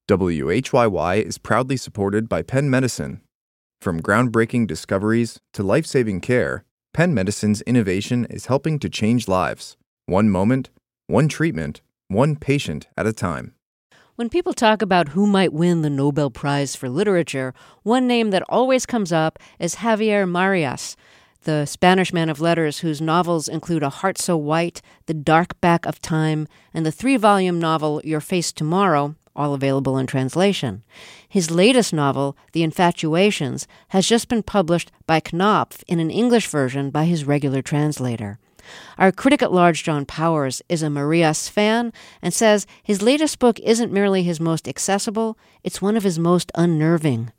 WHYY is proudly supported by Penn Medicine. From groundbreaking discoveries to life-saving care, Penn Medicine's innovation is helping to change lives. One moment, one treatment, one patient at a time. When people talk about who might win the Nobel Prize for Literature, one name that always comes up is Javier Marias, the Spanish man of letters whose novels include A Heart So White, The Dark Back of Time, and the 3-volume novel Your Face Tomorrow, all available in translation. His latest novel, The Infatuations, has just been published by Knopf in an English version by his regular translator. Our critic at large, John Powers, is a Marias fan and says his latest book isn't merely his most accessible, it's one of his most unnerving.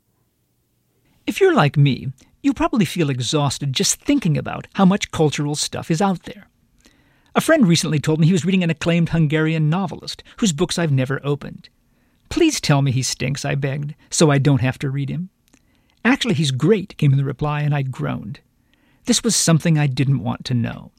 If you're like me, you probably feel exhausted just thinking about how much cultural stuff is out there. A friend recently told me he was reading an acclaimed Hungarian novelist whose books I've never opened. Please tell me he stinks, I begged, so I don't have to read him. Actually, he's great, came the reply, and I groaned. This was something I didn't want to know.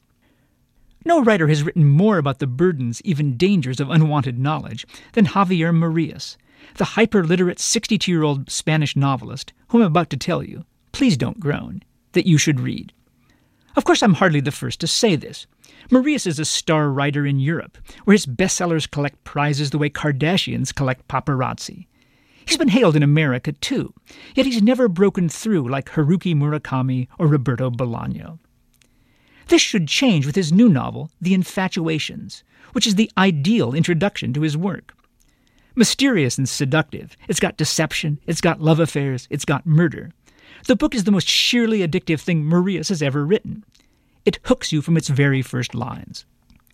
No writer has written more about the burdens, even dangers, of unwanted knowledge than Javier Marias, the hyper-literate 62-year-old Spanish novelist whom I'm about to tell you, please don't groan, that you should read. Of course, I'm hardly the first to say this. Marias is a star writer in Europe, where his bestsellers collect prizes the way Kardashians collect paparazzi. He's been hailed in America, too, yet he's never broken through like Haruki Murakami or Roberto Bolaño. This should change with his new novel, The Infatuations, which is the ideal introduction to his work. Mysterious and seductive, it's got deception, it's got love affairs, it's got murder. The book is the most sheerly addictive thing Marias has ever written. It hooks you from its very first lines.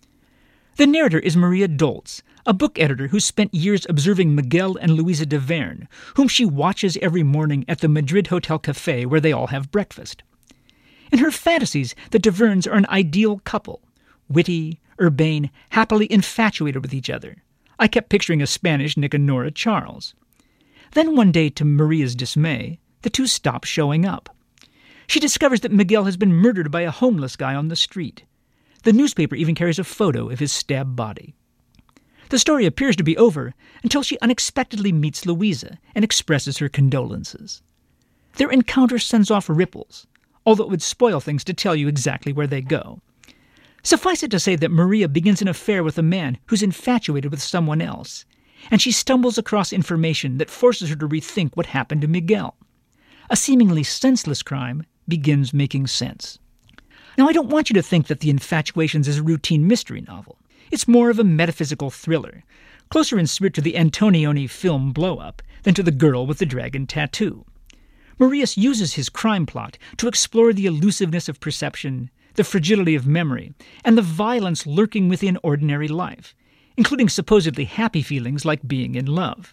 The narrator is Maria Dolz, a book editor who spent years observing Miguel and Luisa de Verne, whom she watches every morning at the Madrid Hotel Café where they all have breakfast. In her fantasies, the de Vernes are an ideal couple, witty, urbane, happily infatuated with each other. I kept picturing a Spanish Nick and Nora Charles. Then one day, to Maria's dismay, the two stop showing up. She discovers that Miguel has been murdered by a homeless guy on the street. The newspaper even carries a photo of his stabbed body. The story appears to be over until she unexpectedly meets Luisa and expresses her condolences. Their encounter sends off ripples, although it would spoil things to tell you exactly where they go. Suffice it to say that Maria begins an affair with a man who's infatuated with someone else, and she stumbles across information that forces her to rethink what happened to Miguel. A seemingly senseless crime begins making sense. Now, I don't want you to think that The Infatuations is a routine mystery novel. It's more of a metaphysical thriller, closer in spirit to the Antonioni film Blow Up than to The Girl with the Dragon Tattoo. Marias uses his crime plot to explore the elusiveness of perception, the fragility of memory, and the violence lurking within ordinary life, including supposedly happy feelings like being in love.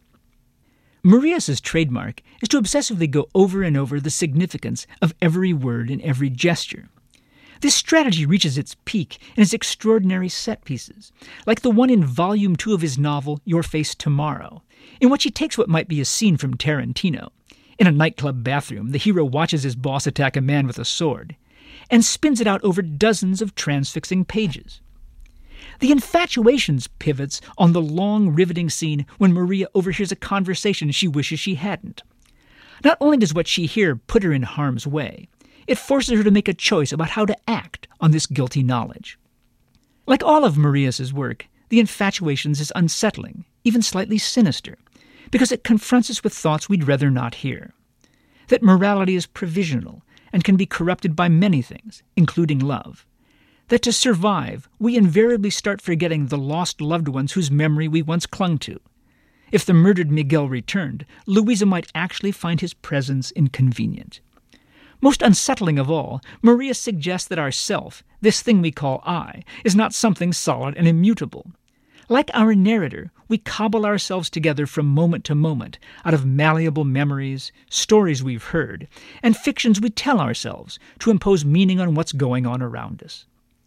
Marias' trademark is to obsessively go over and over the significance of every word and every gesture. This strategy reaches its peak in his extraordinary set pieces, like the one in Volume 2 of his novel Your Face Tomorrow, in which he takes what might be a scene from Tarantino. In a nightclub bathroom, the hero watches his boss attack a man with a sword, and spins it out over dozens of transfixing pages. The Infatuations pivots on the long, riveting scene when Maria overhears a conversation she wishes she hadn't. Not only does what she hears put her in harm's way, it forces her to make a choice about how to act on this guilty knowledge. Like all of Marias' work, The Infatuations is unsettling, even slightly sinister, because it confronts us with thoughts we'd rather not hear. That morality is provisional and can be corrupted by many things, including love. That to survive, we invariably start forgetting the lost loved ones whose memory we once clung to. If the murdered Miguel returned, Luisa might actually find his presence inconvenient. Most unsettling of all, Maria suggests that our self, this thing we call I, is not something solid and immutable. Like our narrator, we cobble ourselves together from moment to moment out of malleable memories, stories we've heard, and fictions we tell ourselves to impose meaning on what's going on around us.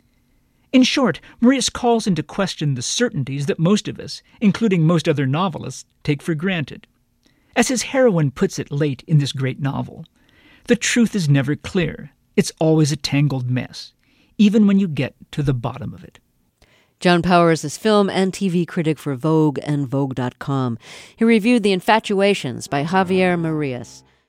In short, Marias calls into question the certainties that most of us, including most other novelists, take for granted. As his heroine puts it late in this great novel, the truth is never clear. It's always a tangled mess, even when you get to the bottom of it. John Powers is film and TV critic for Vogue and Vogue.com. He reviewed The Infatuations by Javier Marias.